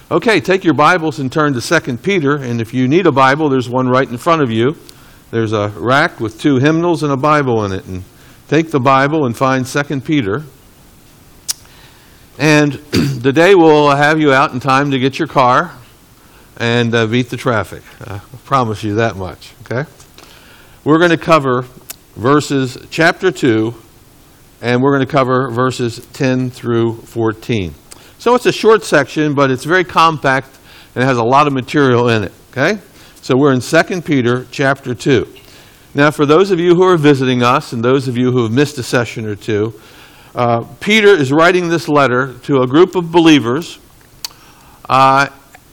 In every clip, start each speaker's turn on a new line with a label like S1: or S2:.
S1: Okay, take your Bibles and turn to 2 Peter, and if you need a Bible, there's one right in front of you. There's a rack with 2 hymnals and a Bible in it, and take the Bible and find 2 Peter. And today we'll have you out in time to get your car and beat the traffic. I promise you that much, okay? We're going to cover verses chapter 2, and we're going to cover verses 10 through 14. So it's a short section, but it's very compact, and it has a lot of material in it, okay? So we're in 2 Peter chapter 2. Now, for those of you who are visiting us, and those of you who have missed a session or two, Peter is writing this letter to a group of believers as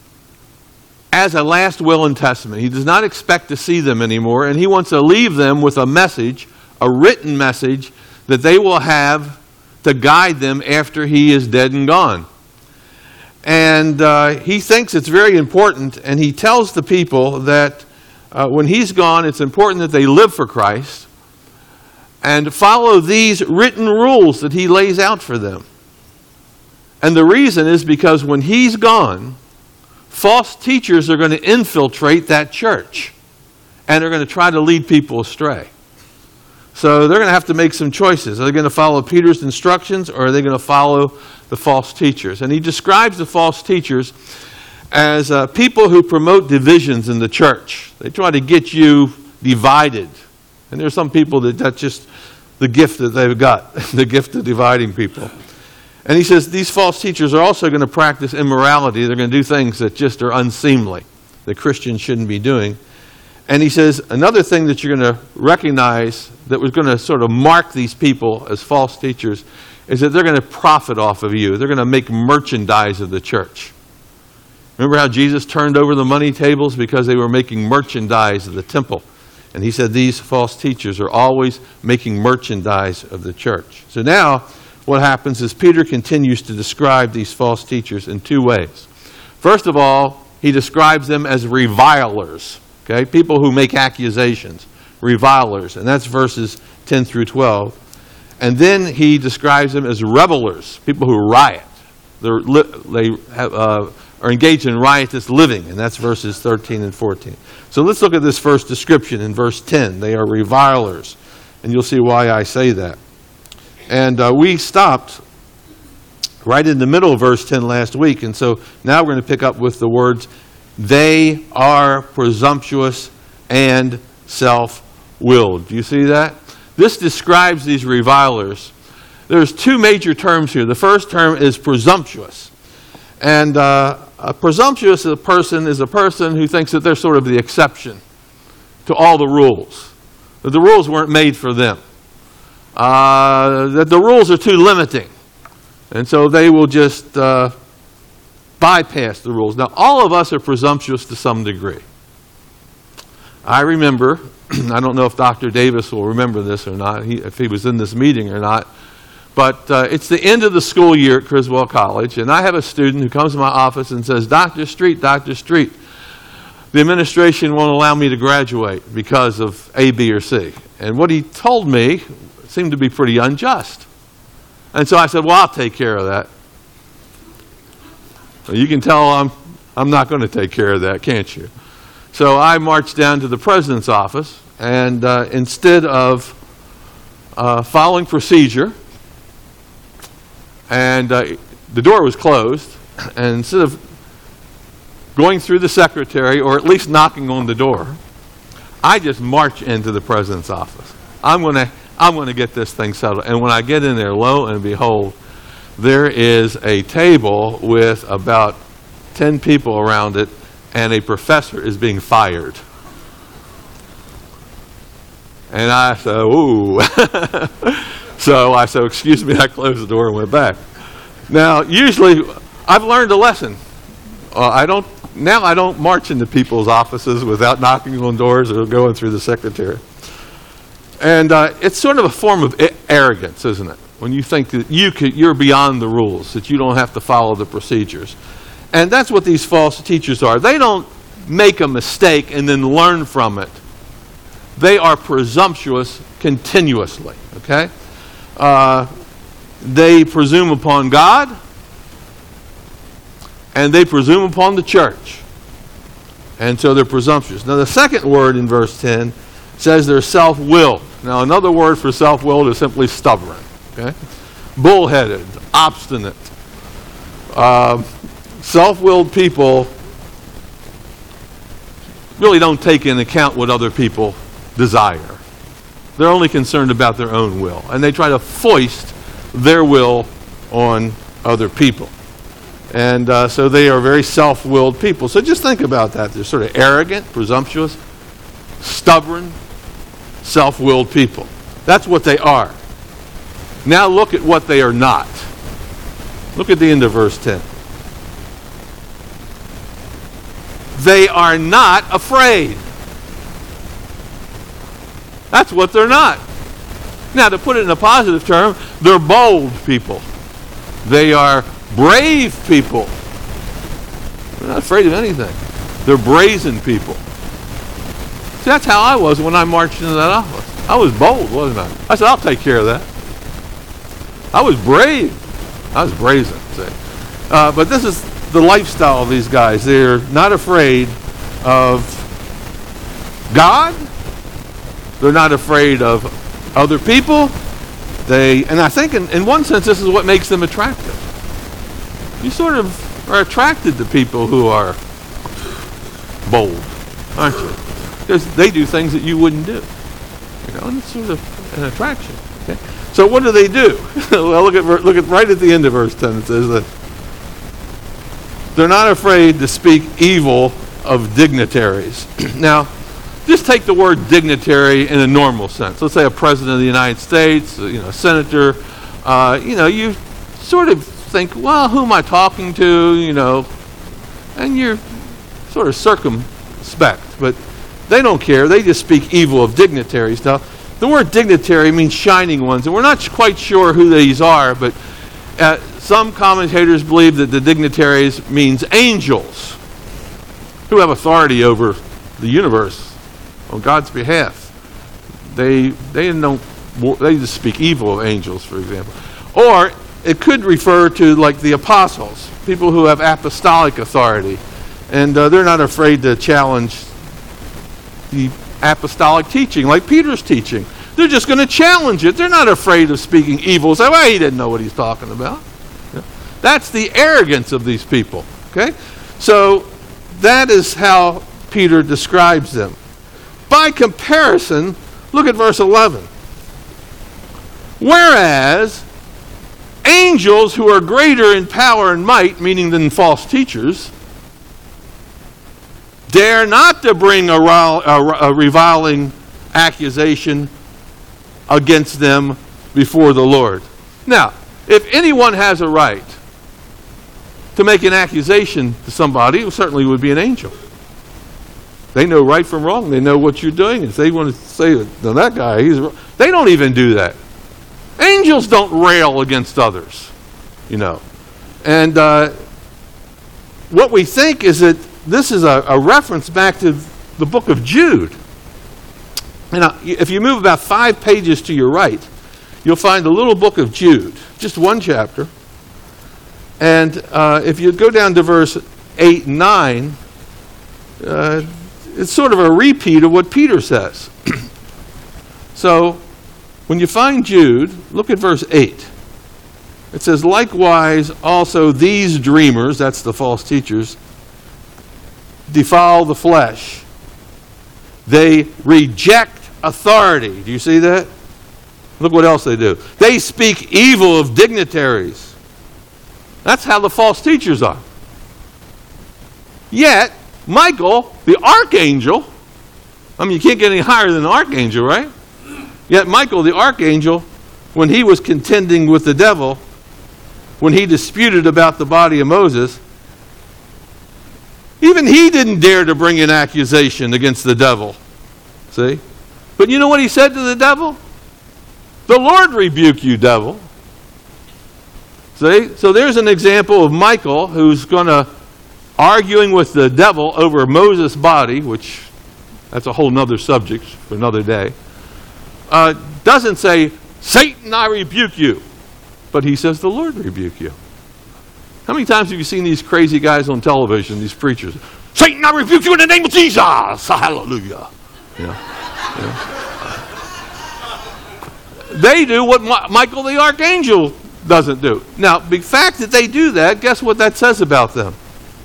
S1: a last will and testament. He does not expect to see them anymore, and he wants to leave them with a message, a written message, that they will have to guide them after he is dead and gone. And he thinks it's very important, and he tells the people that when he's gone, it's important that they live for Christ and follow these written rules that he lays out for them. And the reason is because when he's gone, false teachers are going to infiltrate that church, and they're going to try to lead people astray. So they're going to have to make some choices. Are they going to follow Peter's instructions, or are they going to follow the false teachers? And he describes the false teachers as people who promote divisions in the church. They try to get you divided. And there are some people that's just the gift that they've got, the gift of dividing people. And he says these false teachers are also going to practice immorality. They're going to do things that just are unseemly, that Christians shouldn't be doing. And he says another thing that you're going to recognize that was going to sort of mark these people as false teachers is that they're going to profit off of you. They're going to make merchandise of the church. Remember how Jesus turned over the money tables because they were making merchandise of the temple? And he said these false teachers are always making merchandise of the church. So now what happens is Peter continues to describe these false teachers in 2 ways. First of all, he describes them as revilers. Okay, people who make accusations, revilers, and that's verses 10 through 12. And then he describes them as revelers, people who riot. They are engaged in riotous living, and that's verses 13 and 14. So let's look at this first description in verse 10. They are revilers, and you'll see why I say that. And we stopped right in the middle of verse 10 last week, and so now we're going to pick up with the words, they are presumptuous and self-willed. Do you see that? This describes these revilers. There's 2 major terms here. The first term is presumptuous. And presumptuous a person who thinks that they're sort of the exception to all the rules. That the rules weren't made for them. That the rules are too limiting. And so they will just bypass the rules. Now, all of us are presumptuous to some degree. I remember, I don't know if Dr. Davis will remember this or not, if he was in this meeting or not, but it's the end of the school year at Criswell College, and I have a student who comes to my office and says, Dr. Street, the administration won't allow me to graduate because of A, B, or C. And what he told me seemed to be pretty unjust. And so I said, well, I'll take care of that. You can tell I'm not going to take care of that, can't you? So I marched down to the president's office, and instead of following procedure, and the door was closed, and instead of going through the secretary, or at least knocking on the door, I just marched into the president's office. I'm going to get this thing settled. And when I get in there, lo and behold, there is a table with about 10 people around it, and a professor is being fired. And I said, ooh. So I said, excuse me, I closed the door and went back. Now, usually, I've learned a lesson. I don't march into people's offices without knocking on doors or going through the secretary. And it's sort of a form of arrogance, isn't it? When you think that you're beyond the rules, that you don't have to follow the procedures. And that's what these false teachers are. They don't make a mistake and then learn from it. They are presumptuous continuously, okay? They presume upon God, and they presume upon the church. And so they're presumptuous. Now the second word in verse 10 says they're self-willed. Now another word for self-willed is simply stubborn. Okay? Bullheaded, obstinate. Self-willed people really don't take into account what other people desire. They're only concerned about their own will. And they try to foist their will on other people. And so they are very self-willed people. So just think about that. They're sort of arrogant, presumptuous, stubborn, self-willed people. That's what they are. Now look at what they are not. Look at the end of verse 10. They are not afraid. That's what they're not. Now, to put it in a positive term, they're bold people. They are brave people. They're not afraid of anything. They're brazen people. See, that's how I was when I marched into that office. I was bold, wasn't I? I said, I'll take care of that. I was brave. I was brazen, see. But this is the lifestyle of these guys. They're not afraid of God. They're not afraid of other people. And I think in one sense this is what makes them attractive. You sort of are attracted to people who are bold, aren't you? Because they do things that you wouldn't do. You know, and it's sort of an attraction. Okay? So what do? Well, look at right at the end of verse 10. It says that they're not afraid to speak evil of dignitaries. Now, just take the word dignitary in a normal sense. Let's say a president of the United States, a senator. You sort of think, well, who am I talking to? And you're sort of circumspect. But they don't care. They just speak evil of dignitaries. Now, the word dignitary means shining ones, and we're not quite sure who these are, but some commentators believe that the dignitaries means angels who have authority over the universe on God's behalf. They just speak evil of angels, for example. Or it could refer to like the apostles, people who have apostolic authority, and they're not afraid to challenge the apostolic teaching, like Peter's teaching. They're just going to challenge it. They're not afraid of speaking evil. Say, well, he didn't know what he's talking about. That's the arrogance of these people. Okay? So that is how Peter describes them. By comparison, look at verse 11. Whereas angels who are greater in power and might, meaning than false teachers, dare not to bring a reviling accusation against them before the Lord. Now, if anyone has a right to make an accusation to somebody, it certainly would be an angel. They know right from wrong. They know what you're doing. If they want to say, no, that guy, he's wrong. They don't even do that. Angels don't rail against others, And what we think is that this is a reference back to the book of Jude. Now, if you move about 5 pages to your right, you'll find the little book of Jude, just one chapter. And if you go down to verse 8 and 9, it's sort of a repeat of what Peter says. So, when you find Jude, look at verse 8. It says, likewise also these dreamers, that's the false teachers, defile the flesh. They reject authority. Do you see that? Look what else they do. They speak evil of dignitaries. That's how the false teachers are. Yet, Michael, the archangel, you can't get any higher than an archangel, right? Yet Michael, the archangel, when he was contending with the devil, when he disputed about the body of Moses, even he didn't dare to bring an accusation against the devil. See? But you know what he said to the devil? The Lord rebuke you, devil. See? So there's an example of Michael who's arguing with the devil over Moses' body, which that's a whole other subject for another day. Doesn't say, Satan, I rebuke you. But he says, the Lord rebuke you. How many times have you seen these crazy guys on television, these preachers? Satan, I rebuke you in the name of Jesus. Hallelujah. You know. They do what Michael the Archangel doesn't do. Now, the fact that they do that, guess what that says about them?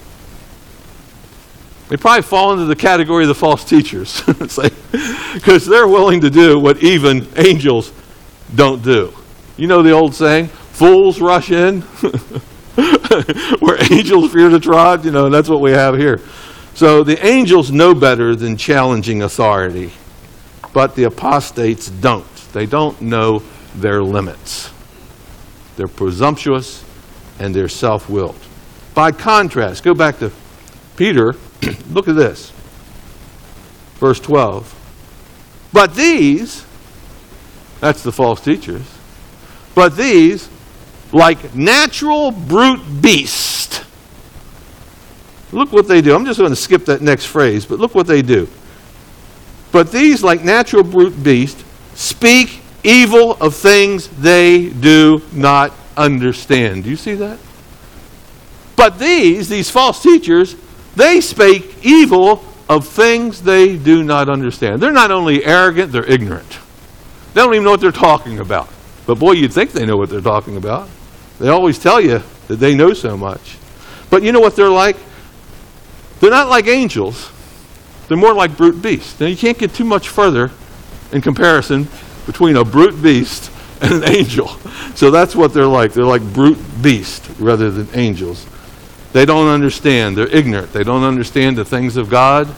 S1: They probably fall into the category of the false teachers. Because they're willing to do what even angels don't do. You know the old saying, fools rush in, where angels fear to trod. You know, that's what we have here. So the angels know better than challenging authority, but the apostates don't. They don't know their limits. They're presumptuous and they're self-willed. By contrast, go back to Peter. Look at this. Verse 12. But these, that's the false teachers, but these, like natural brute beast. Look what they do. I'm just going to skip that next phrase, but look what they do. But these, like natural brute beast, speak evil of things they do not understand. Do you see that? But these false teachers, they speak evil of things they do not understand. They're not only arrogant, they're ignorant. They don't even know what they're talking about. But boy, you'd think they know what they're talking about. They always tell you that they know so much. But you know what they're like? They're not like angels. They're more like brute beasts. Now, you can't get too much further in comparison between a brute beast and an angel. So that's what they're like. They're like brute beasts rather than angels. They don't understand. They're ignorant. They don't understand the things of God.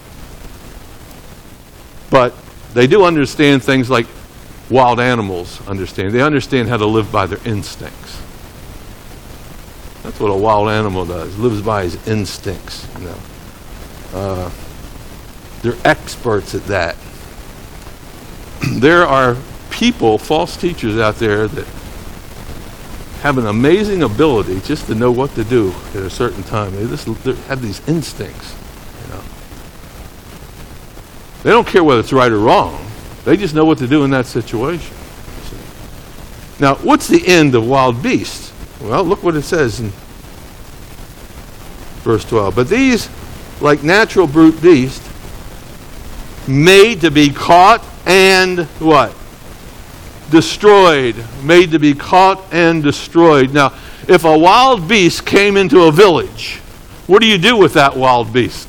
S1: But they do understand things like wild animals understand. They understand how to live by their instincts. That's what a wild animal does. Lives by his instincts. You know. They're experts at that. There are people, false teachers out there that have an amazing ability just to know what to do at a certain time. They have these instincts. You know. They don't care whether it's right or wrong. They just know what to do in that situation. Now, what's the end of wild beasts? Well, look what it says in verse 12. But these, like natural brute beasts, made to be caught and what? Destroyed. Made to be caught and destroyed. Now, if a wild beast came into a village, what do you do with that wild beast?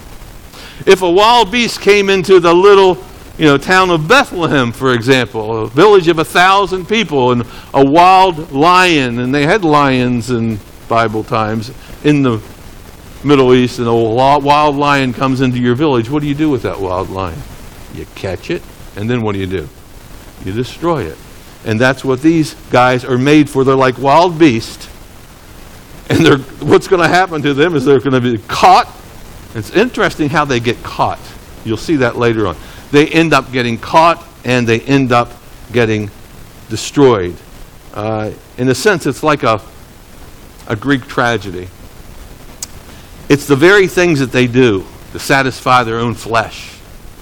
S1: If a wild beast came into the little, town of Bethlehem, for example, a village of 1,000 people, and a wild lion, and they had lions in Bible times in the Middle East, and a wild lion comes into your village, what do you do with that wild lion? You catch it, and then what do? You destroy it. And that's what these guys are made for. They're like wild beasts. And what's going to happen to them is they're going to be caught. It's interesting how they get caught. You'll see that later on. They end up getting caught, and they end up getting destroyed. In a sense, it's like a Greek tragedy. It's the very things that they do to satisfy their own flesh,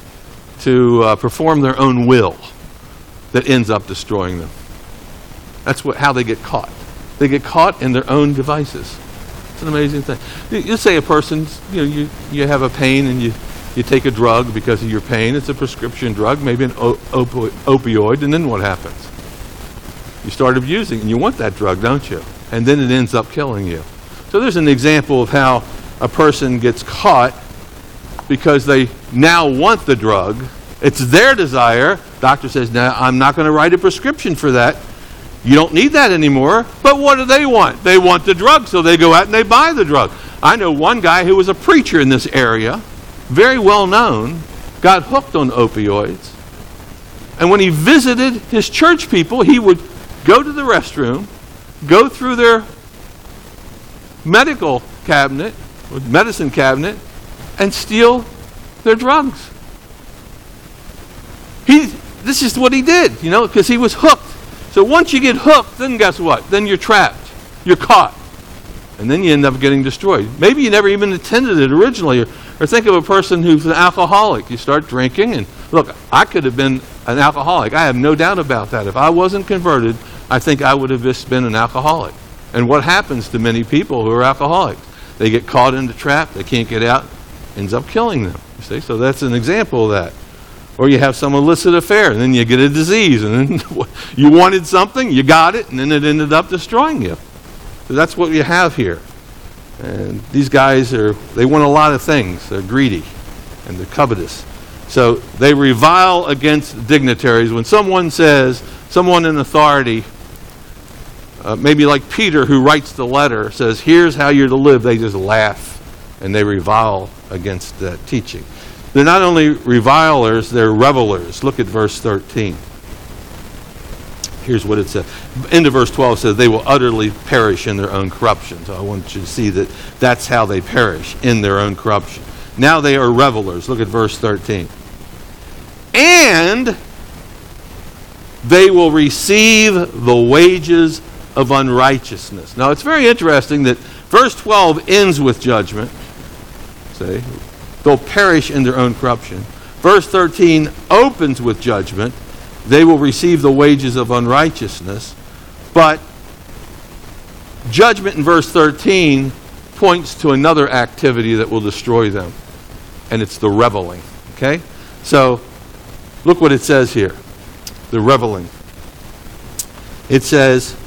S1: to perform their own will, that ends up destroying them. That's how they get caught. They get caught in their own devices. It's an amazing thing. You say a person, you have a pain and you take a drug because of your pain. It's a prescription drug, maybe an opioid, and then what happens? You start abusing, and you want that drug, don't you? And then it ends up killing you. So there's an example of how a person gets caught because they now want the drug. It's their desire. Doctor says, "Now I'm not going to write a prescription for that. You don't need that anymore." But what do they want? They want the drug, so they go out and they buy the drug. I know one guy who was a preacher in this area, very well known, got hooked on opioids. And when he visited his church people, he would go to the restroom, go through their medicine cabinet, and steal their drugs. This is what he did, because he was hooked. So once you get hooked, then guess what? Then you're trapped. You're caught. And then you end up getting destroyed. Maybe you never even intended it originally. Or think of a person who's an alcoholic. You start drinking, and look, I could have been an alcoholic. I have no doubt about that. If I wasn't converted, I think I would have just been an alcoholic. And what happens to many people who are alcoholics? They get caught in the trap, they can't get out, ends up killing them. You see? So that's an example of that. Or you have some illicit affair, and then you get a disease, and then you wanted something, you got it, and then it ended up destroying you. So that's what you have here. And these guys they want a lot of things. They're greedy, and they're covetous. So they revile against dignitaries. When someone says, someone in authority, maybe like Peter who writes the letter, says, here's how you're to live, they just laugh, and they revile against that teaching. They're not only revilers, they're revelers. Look at verse 13. Here's what it says. Into verse 12 says, they will utterly perish in their own corruption. So I want you to see that that's how they perish, in their own corruption. Now they are revelers. Look at verse 13. And they will receive the wages of unrighteousness. Now it's very interesting that verse 12 ends with judgment. See? They'll perish in their own corruption. Verse 13 opens with judgment. They will receive the wages of unrighteousness. But judgment in verse 13 points to another activity that will destroy them. And it's the reveling. Okay? So, look what it says here. The reveling. It says,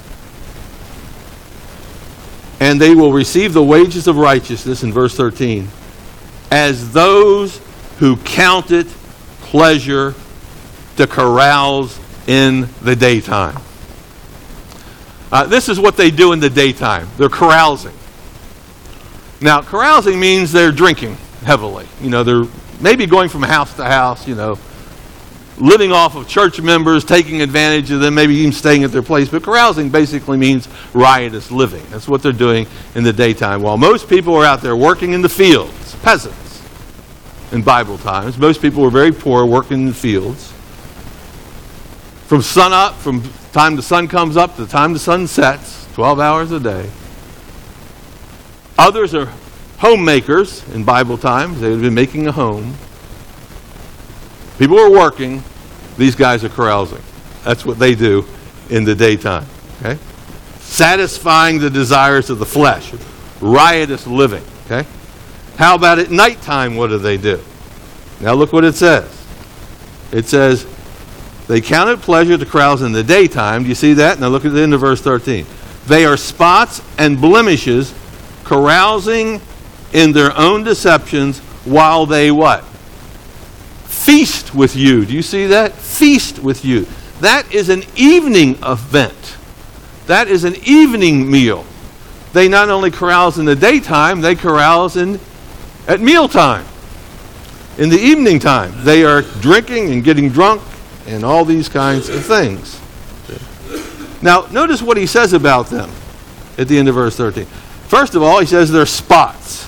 S1: and they will receive the wages of righteousness in verse 13, as those who count it pleasure to carouse in the daytime. This is what they do in the daytime. They're carousing. Now, carousing means they're drinking heavily. You know, they're maybe going from house to house, you know, living off of church members, taking advantage of them, maybe even staying at their place. But carousing basically means riotous living. That's what they're doing in the daytime. While most people are out there working in the fields, peasants in Bible times, most people were very poor, working in the fields. From sun up, from the time the sun comes up to the time the sun sets, 12 hours a day. Others are homemakers in Bible times. They've been making a home. People are working. These guys are carousing. That's what they do in the daytime. Okay? Satisfying the desires of the flesh. Riotous living. Okay? How about at nighttime, what do? Now look what it says. It says, they count it pleasure to carouse in the daytime. Do you see that? Now look at the end of verse 13. They are spots and blemishes, carousing in their own deceptions while they what? Feast with you. Do you see that? Feast with you. That is an evening event. That is an evening meal. They not only carouse in the daytime, they carouse at mealtime. In the evening time, they are drinking and getting drunk and all these kinds of things. Now, notice what he says about them at the end of verse 13. First of all, he says they're spots.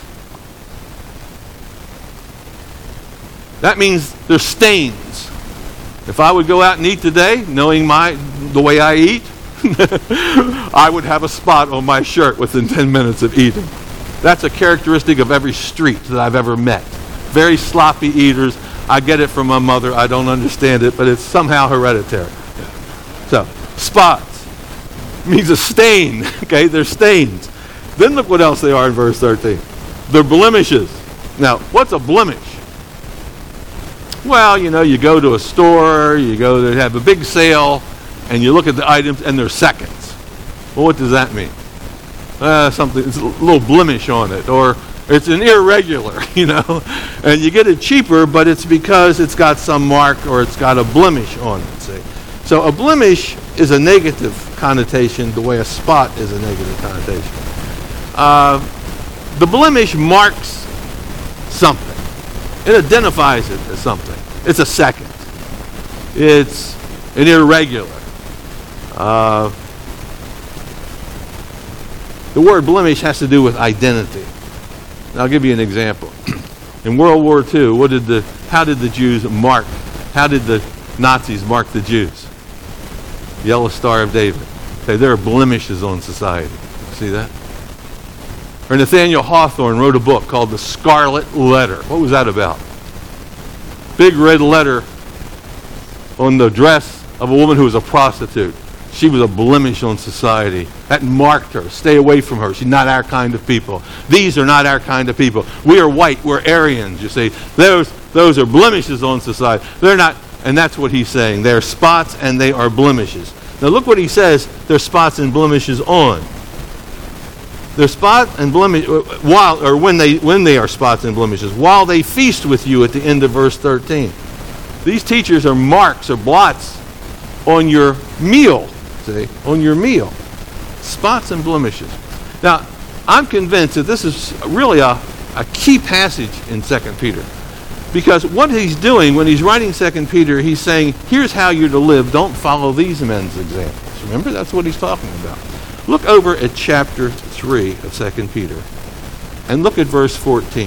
S1: That means they're stains. If I would go out and eat today, knowing the way I eat, I would have a spot on my shirt within 10 minutes of eating. That's a characteristic of every street that I've ever met. Very sloppy eaters. I get it from my mother. I don't understand it, but it's somehow hereditary. So, spots means a stain. Okay, they're stains. Then look what else they are in verse 13. They're blemishes. Now, what's a blemish? Well, you know, you go to a store, you go to have a big sale, and you look at the items, and they're seconds. Well, what does that mean? Something, it's a little blemish on it, or it's an irregular, you know, and you get it cheaper, but it's because it's got some mark or it's got a blemish on it, see. So a blemish is a negative connotation the way a spot is a negative connotation. The blemish marks something. It identifies it as something. It's a second. It's an irregular. The word blemish has to do with identity. And I'll give you an example. In World War II, how did the Jews mark? How did the Nazis mark the Jews? Yellow Star of David. Okay, there are blemishes on society. See that? Or Nathaniel Hawthorne wrote a book called The Scarlet Letter. What was that about? Big red letter on the dress of a woman who was a prostitute, She was a blemish on society. That marked her. Stay away from her. She's not our kind of people. These are not our kind of people. We are white. We're Aryans, you see. Those are blemishes on society. They're not, and that's what he's saying. They're spots and they are blemishes. Now look what he says they're spots and blemishes on. They're spot and blemish when they are spots and blemishes, while they feast with you at the end of verse 13. These teachers are marks or blots on your meal. See, on your meal. Spots and blemishes. Now, I'm convinced that this is really a key passage in 2 Peter. Because what he's doing when he's writing 2 Peter, he's saying, here's how you're to live. Don't follow these men's examples. Remember, that's what he's talking about. Look over at chapter 3 of 2 Peter and look at verse 14.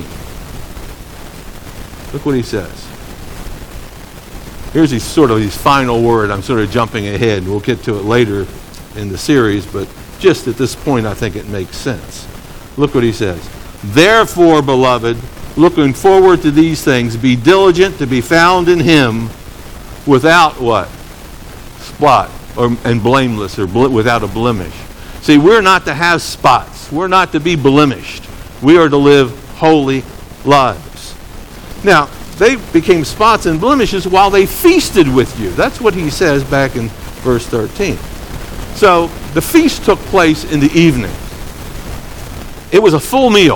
S1: Look what he says. Here's his final word. I'm sort of jumping ahead. We'll get to it later in the series, but just at this point I think it makes sense. Look what he says. Therefore, beloved, looking forward to these things, be diligent to be found in him without what? Spot and blameless, or without a blemish. See, we're not to have spots. We're not to be blemished. We are to live holy lives. Now, they became spots and blemishes while they feasted with you. That's what he says back in verse 13. So, the feast took place in the evening. It was a full meal.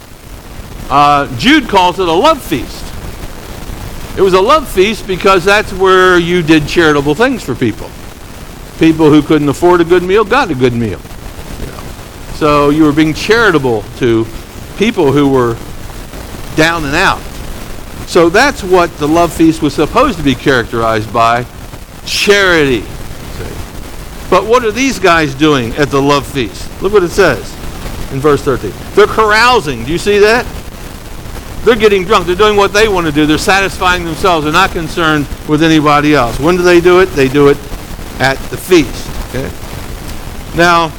S1: Jude calls it a love feast. It was a love feast because that's where you did charitable things for people. People who couldn't afford a good meal got a good meal. So you were being charitable to people who were down and out. So that's what the love feast was supposed to be characterized by, charity. But what are these guys doing at the love feast? Look what it says in verse 13. They're carousing. Do you see that? They're getting drunk. They're doing what they want to do. They're satisfying themselves. They're not concerned with anybody else. When do they do it? They do it at the feast. Okay? Now,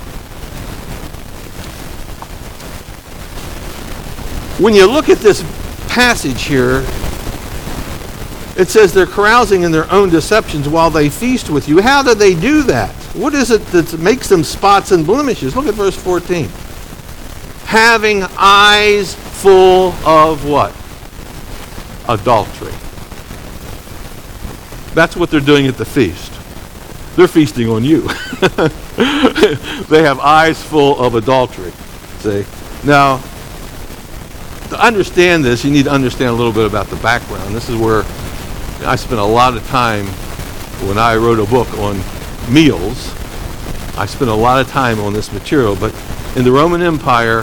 S1: when you look at this passage here, it says they're carousing in their own deceptions while they feast with you. How do they do that? What is it that makes them spots and blemishes? Look at verse 14. Having eyes full of what? Adultery. That's what they're doing at the feast. They're feasting on you. They have eyes full of adultery. See? Now, to understand this, you need to understand a little bit about the background. This is where I spent a lot of time when I wrote a book on meals. I spent a lot of time on this material, but in the Roman Empire,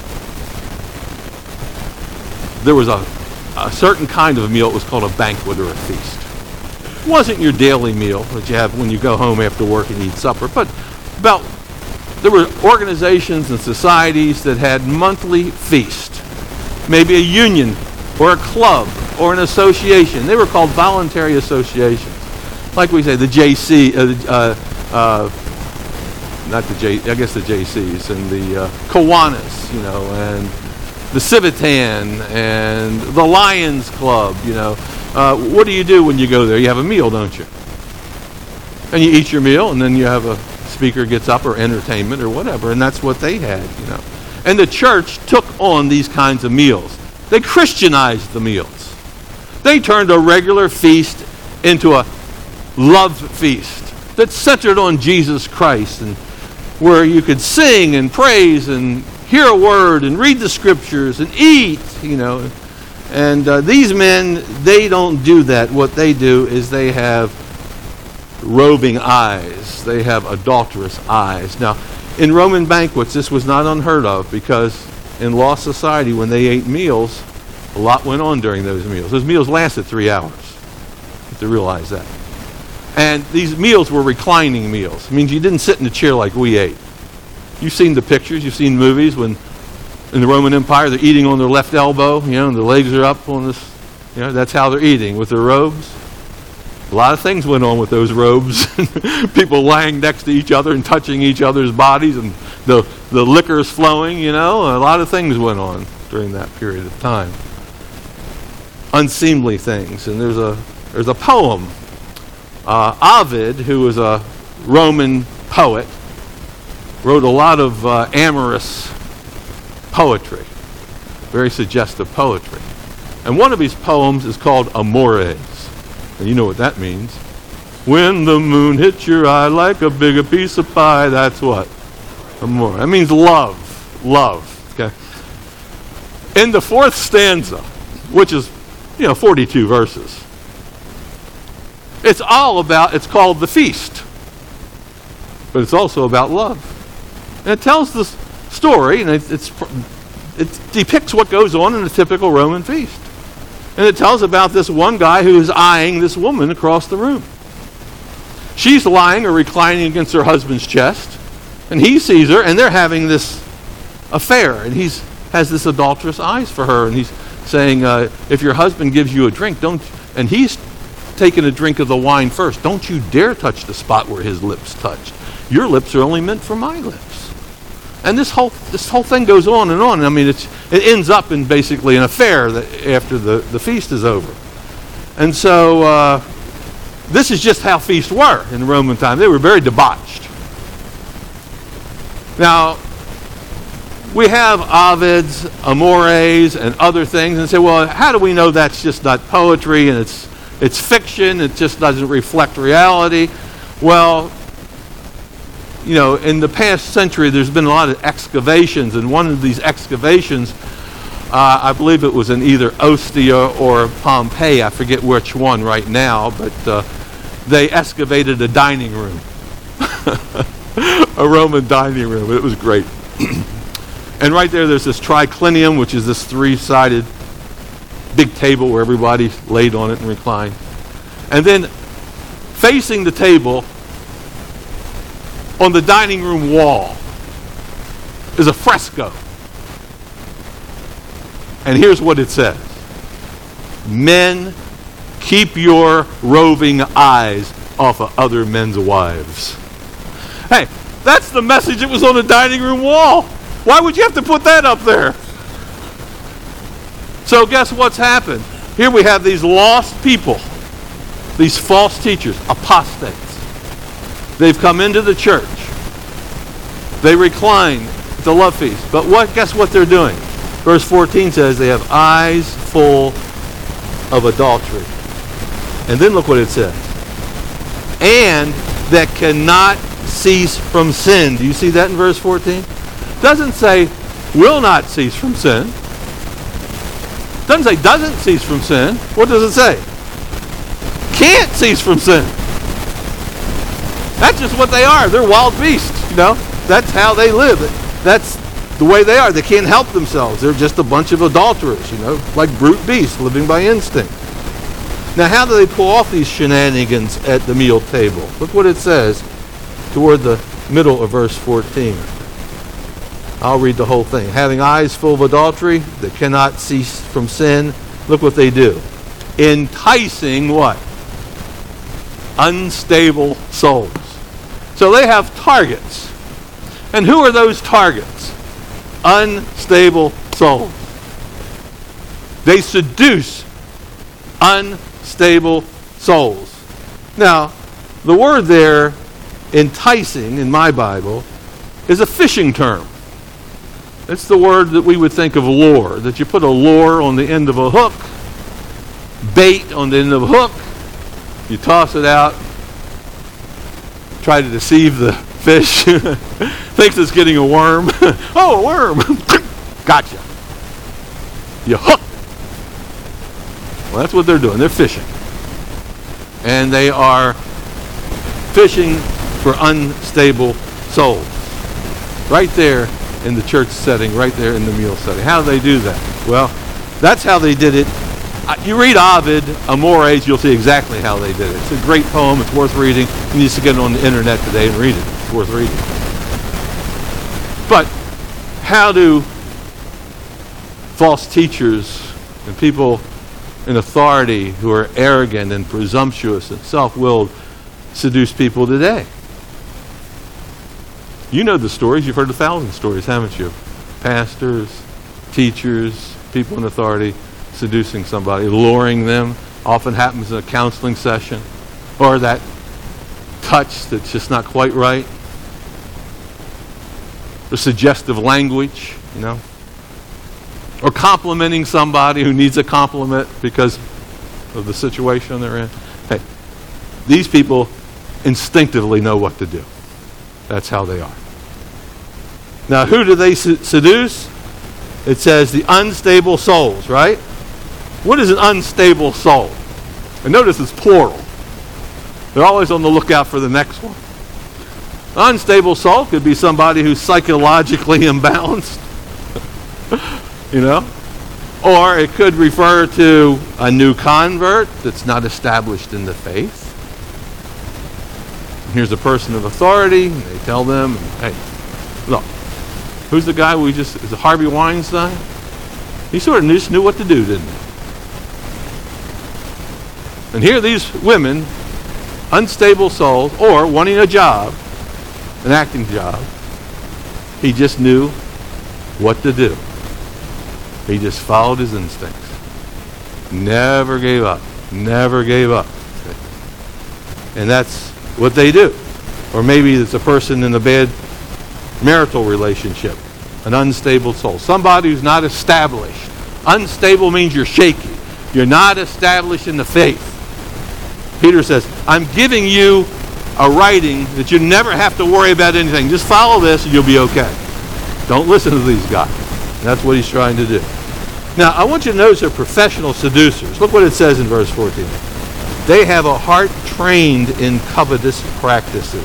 S1: there was a certain kind of a meal. It was called a banquet or a feast. It wasn't your daily meal that you have when you go home after work and eat supper, but there were organizations and societies that had monthly feast. Maybe a union or a club or an association. They were called voluntary associations. Like we say, the JC, not the J, I guess the JCs, and the Kiwanis, and the Civitan and the Lions Club, What do you do when you go there? You have a meal, don't you? And you eat your meal, and then you have a speaker gets up, or entertainment or whatever, and that's what they had, And the church took on these kinds of meals. They Christianized the meals. They turned a regular feast into a love feast that centered on Jesus Christ, and where you could sing and praise and hear a word and read the scriptures and eat, And these men, they don't do that. What they do is they have roving eyes. They have adulterous eyes. Now, in Roman banquets, this was not unheard of, because in law society, when they ate meals, a lot went on during those meals. Those meals lasted 3 hours. You have to realize that. And these meals were reclining meals. It means you didn't sit in a chair like we ate. You've seen the pictures, you've seen movies when in the Roman Empire they're eating on their left elbow, and their legs are up on this, that's how they're eating, with their robes. A lot of things went on with those robes. People lying next to each other and touching each other's bodies, and the liquors flowing, a lot of things went on during that period of time. Unseemly things. And there's a poem. Ovid, who was a Roman poet, wrote a lot of amorous poetry, very suggestive poetry. And one of his poems is called Amores. And you know what that means. When the moon hits your eye like a bigger piece of pie, that's what? Amore. That means love. Love. Okay. In the fourth stanza, which is, 42 verses, it's called the feast. But it's also about love. And it tells the story, and it depicts what goes on in a typical Roman feast. And it tells about this one guy who is eyeing this woman across the room. She's lying or reclining against her husband's chest, and he sees her, and they're having this affair, and he has this adulterous eyes for her, and he's saying, if your husband gives you a drink, and he's taken a drink of the wine first, don't you dare touch the spot where his lips touched. Your lips are only meant for my lips. And this whole thing goes on and on. I mean, it ends up in basically an affair after the feast is over. And so this is just how feasts were in the Roman time. They were very debauched. Now, we have Ovid's, Amores, and other things, and say, well, how do we know that's just not poetry and it's fiction, it just doesn't reflect reality? Well, in the past century, there's been a lot of excavations, and one of these excavations, I believe it was in either Ostia or Pompeii, I forget which one right now, but they excavated a dining room, a Roman dining room. It was great. And right there's this triclinium, which is this three-sided big table where everybody laid on it and reclined. And then facing the table, on the dining room wall, is a fresco. And here's what it says. Men, keep your roving eyes off of other men's wives. Hey, that's the message that was on the dining room wall. Why would you have to put that up there? So guess what's happened? Here we have these lost people, these false teachers, apostates. They've come into the church. They recline at the love feast. But guess what they're doing? Verse 14 says they have eyes full of adultery. And then look what it says. And that cannot cease from sin. Do you see that in verse 14? It doesn't say will not cease from sin. It doesn't say doesn't cease from sin. What does it say? Can't cease from sin. That's just what they are. They're wild beasts, That's how they live. That's the way they are. They can't help themselves. They're just a bunch of adulterers, like brute beasts living by instinct. Now, how do they pull off these shenanigans at the meal table? Look what it says toward the middle of verse 14. I'll read the whole thing. Having eyes full of adultery that cannot cease from sin, look what they do. Enticing what? Unstable souls. So they have targets. And who are those targets? Unstable souls. They seduce unstable souls. Now, the word there, enticing, in my Bible, is a fishing term. It's the word that we would think of lure, that you put a lure on the end of a hook, bait on the end of a hook, you toss it out, try to deceive the fish, thinks it's getting a worm. Oh, a worm! Gotcha. You hook. Well, that's what they're doing. They're fishing. And they are fishing for unstable souls. Right there in the church setting, right there in the meal setting. How do they do that? Well, that's how they did it. You read Ovid, Amores, you'll see exactly how they did it. It's a great poem. It's worth reading. You need to get it on the internet today and read it. It's worth reading. But how do false teachers and people in authority who are arrogant and presumptuous and self-willed seduce people today? You know the stories. You've heard 1,000 stories, haven't you? Pastors, teachers, people in authority seducing somebody, luring them. Often happens in a counseling session. Or that touch that's just not quite right. The suggestive language, or complimenting somebody who needs a compliment because of the situation they're in. Hey, these people instinctively know what to do. That's how they are. Now, who do they seduce? It says the unstable souls, right? What is an unstable soul? And notice it's plural. They're always on the lookout for the next one. An unstable soul could be somebody who's psychologically imbalanced, or it could refer to a new convert that's not established in the faith. And here's a person of authority, and they tell them, hey, look, who's the guy is it Harvey Weinstein? He sort of just knew what to do, didn't he? And here these women, unstable souls, or wanting a job, an acting job, he just knew what to do. He just followed his instincts. Never gave up. Never gave up. And that's what they do. Or maybe it's a person in a bad marital relationship, an unstable soul. Somebody who's not established. Unstable means you're shaky. You're not established in the faith. Peter says, I'm giving you a writing that you never have to worry about anything. Just follow this and you'll be okay. Don't listen to these guys. And that's what he's trying to do. Now, I want you to notice they're professional seducers. Look what it says in verse 14. They have a heart trained in covetous practices.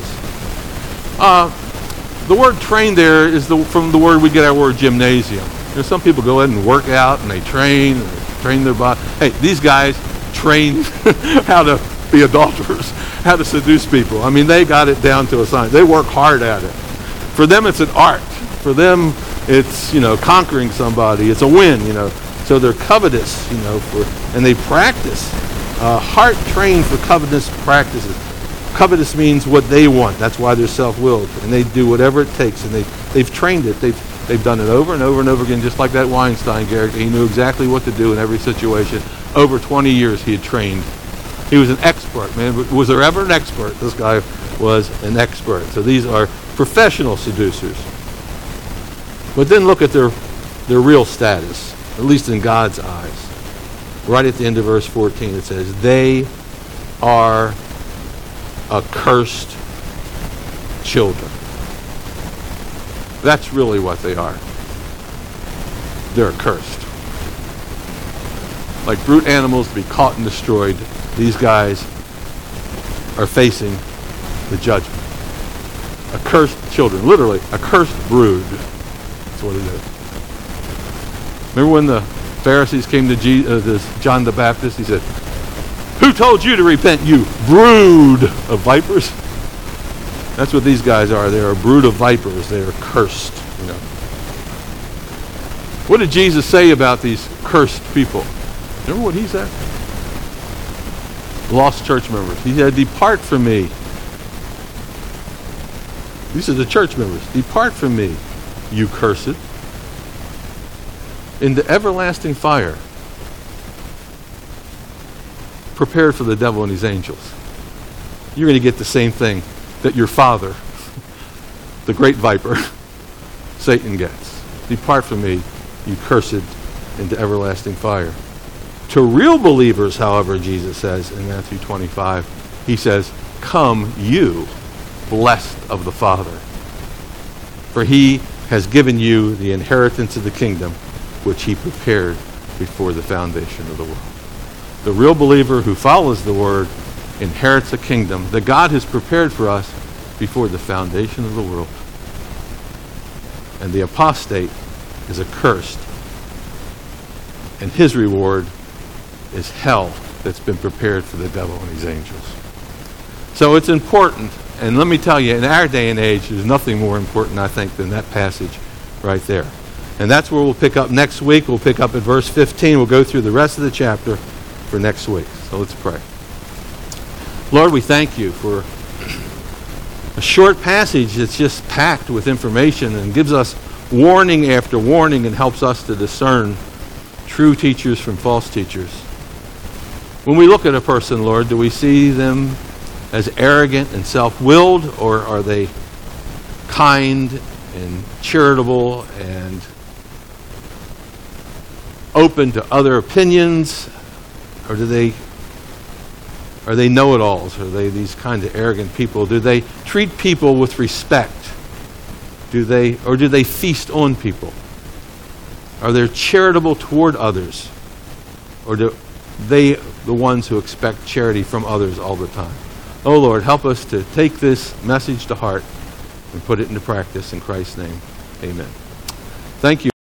S1: The word trained there is from the word we get our word gymnasium. Some people go in and work out and they train their body. Hey, these guys train how to be adulterers, how to seduce people. I mean, they got it down to a science. They work hard at it. For them, it's an art. For them, it's, conquering somebody. It's a win, So they're covetous, and they practice. Heart trained for covetous practices. Covetous means what they want. That's why they're self-willed. And they do whatever it takes. And they've trained it. They've done it over and over and over again, just like that Weinstein character. He knew exactly what to do in every situation. Over 20 years he had trained. He was an expert, man. Was there ever an expert? This guy was an expert. So these are professional seducers. But then look at their real status, at least in God's eyes. Right at the end of verse 14 it says, they are accursed children. That's really what they are. They're accursed. Like brute animals to be caught and destroyed, these guys are facing the judgment. Accursed children, literally, accursed brood. That's what it is. Remember when the Pharisees came to John the Baptist? He said, who told you to repent, you brood of vipers? That's what these guys are. They're a brood of vipers. They are cursed. What did Jesus say about these cursed people? Remember what he said? Lost church members. He said, depart from me. These are the church members. Depart from me, you cursed, into everlasting fire, prepared for the devil and his angels. You're going to get the same thing that your father, the great viper, Satan gets. Depart from me, you cursed, into everlasting fire. To real believers, however, Jesus says in Matthew 25, he says, come you, blessed of the Father, for he has given you the inheritance of the kingdom, which he prepared before the foundation of the world. The real believer who follows the word inherits a kingdom that God has prepared for us before the foundation of the world. And the apostate is accursed, and his reward is hell that's been prepared for the devil and his angels. So it's important, and let me tell you, in our day and age, there's nothing more important, I think, than that passage right there. And that's where we'll pick up next week. We'll pick up at verse 15. We'll go through the rest of the chapter for next week. So let's pray. Lord, we thank you for a short passage that's just packed with information and gives us warning after warning and helps us to discern true teachers from false teachers. When we look at a person, Lord, do we see them as arrogant and self-willed, or are they kind and charitable and open to other opinions? Or are they know-it-alls? Are they these kind of arrogant people? Do they treat people with respect? Do they feast on people? Are they charitable toward others? Or do they the ones who expect charity from others all the time? Oh Lord, help us to take this message to heart and put it into practice in Christ's name. Amen. Thank you.